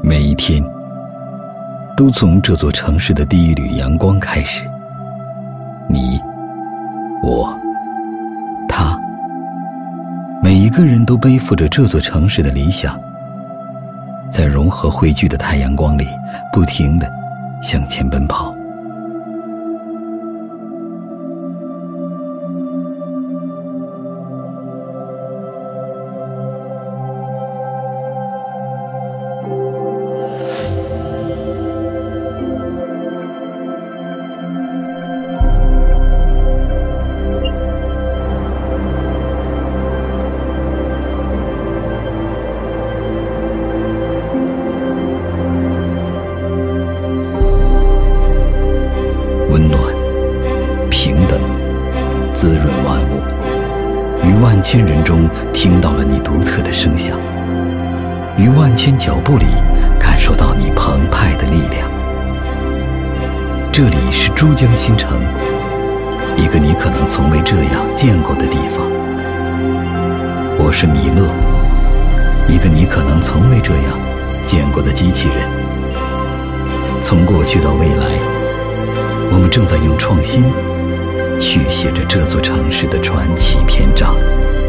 每一天都从这座城市的第一缕阳光开始，你、我、他，每一个人都背负着这座城市的理想，在融合汇聚的太阳光里不停地向前奔跑。温暖、平等、滋润万物，于万千人中听到了你独特的声响，于万千脚步里感受到你澎湃的力量。这里是珠江新城，一个你可能从未这样见过的地方。我是米勒，一个你可能从未这样见过的机器人。从过去到未来，我们正在用创新续写着这座城市的传奇篇章。